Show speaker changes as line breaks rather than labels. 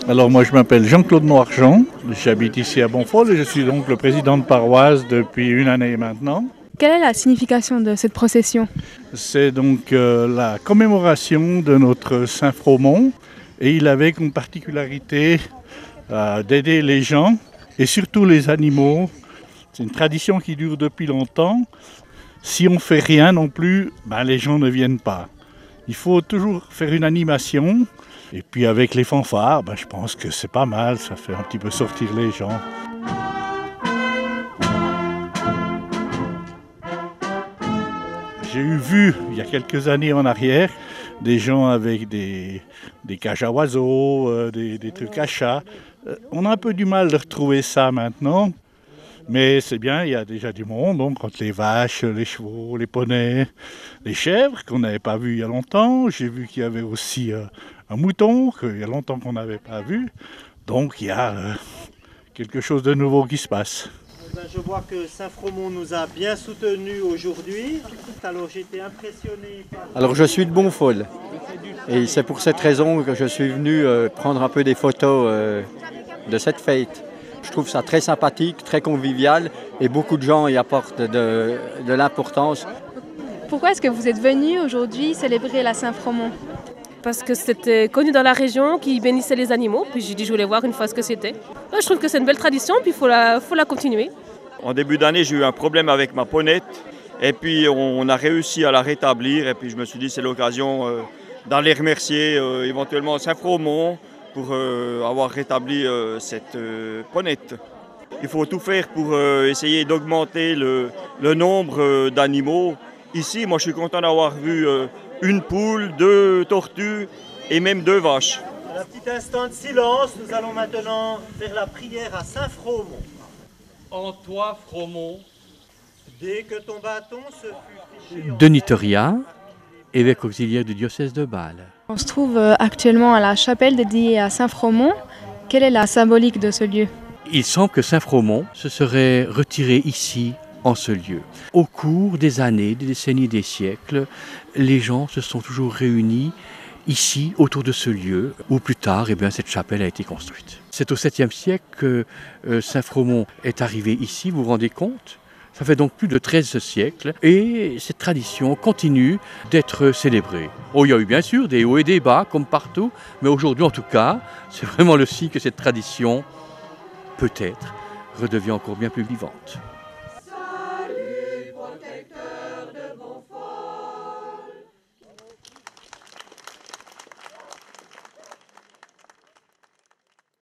Alors moi je m'appelle Jean-Claude Noirjean, j'habite ici à Bonfol et je suis donc le président de paroisse depuis une année maintenant.
Quelle est la signification de cette procession?
C'est donc la commémoration de notre Saint Fromond et il avait comme particularité d'aider les gens et surtout les animaux. C'est une tradition qui dure depuis longtemps. Si on ne fait rien non plus, les gens ne viennent pas. Il faut toujours faire une animation. Et puis avec les fanfares, je pense que c'est pas mal, ça fait un petit peu sortir les gens. J'ai vu, il y a quelques années en arrière, des gens avec des cages à oiseaux, des trucs à chats. On a un peu du mal de retrouver ça maintenant, mais c'est bien, il y a déjà du monde, donc entre les vaches, les chevaux, les poneys, les chèvres qu'on n'avait pas vues il y a longtemps. J'ai vu qu'il y avait aussi un mouton, qu'il y a longtemps qu'on n'avait pas vu. Donc il y a quelque chose de nouveau qui se passe.
Je vois que Saint Fromond nous a bien soutenus aujourd'hui. Alors j'ai été impressionné par...
Alors je suis de Bonfol et c'est pour cette raison que je suis venu prendre un peu des photos de cette fête. Je trouve ça très sympathique, très convivial et beaucoup de gens y apportent de l'importance.
Pourquoi est-ce que vous êtes venu aujourd'hui célébrer la Saint Fromond?
Parce que c'était connu dans la région qui bénissait les animaux. Puis j'ai dit je voulais voir une fois ce que c'était. Je trouve que c'est une belle tradition, puis il faut la continuer.
En début d'année, j'ai eu un problème avec ma ponette. Et puis on a réussi à la rétablir. Et puis je me suis dit c'est l'occasion d'aller remercier éventuellement Saint Fromond pour avoir rétabli cette ponette. Il faut tout faire pour essayer d'augmenter le nombre d'animaux. Ici, moi je suis content d'avoir vu une poule, 2 tortues et même 2 vaches.
Un petit instant de silence, nous allons maintenant faire la prière à Saint Fromond.
En toi, Fromond,
dès que ton bâton se fut fiché...
Denis Toria, évêque auxiliaire du diocèse de Bâle.
On se trouve actuellement à la chapelle dédiée à Saint Fromond. Quelle est la symbolique de ce lieu?
Il semble que Saint Fromond se serait retiré ici, en ce lieu. Au cours des années, des décennies, des siècles, les gens se sont toujours réunis ici, autour de ce lieu, où plus tard, cette chapelle a été construite. C'est au 7e siècle que Saint Fromond est arrivé ici, vous vous rendez compte? Ça fait donc plus de 13 siècles et cette tradition continue d'être célébrée. Il y a eu bien sûr des hauts et des bas, comme partout, mais aujourd'hui en tout cas, c'est vraiment le signe que cette tradition, peut-être, redevient encore bien plus vivante.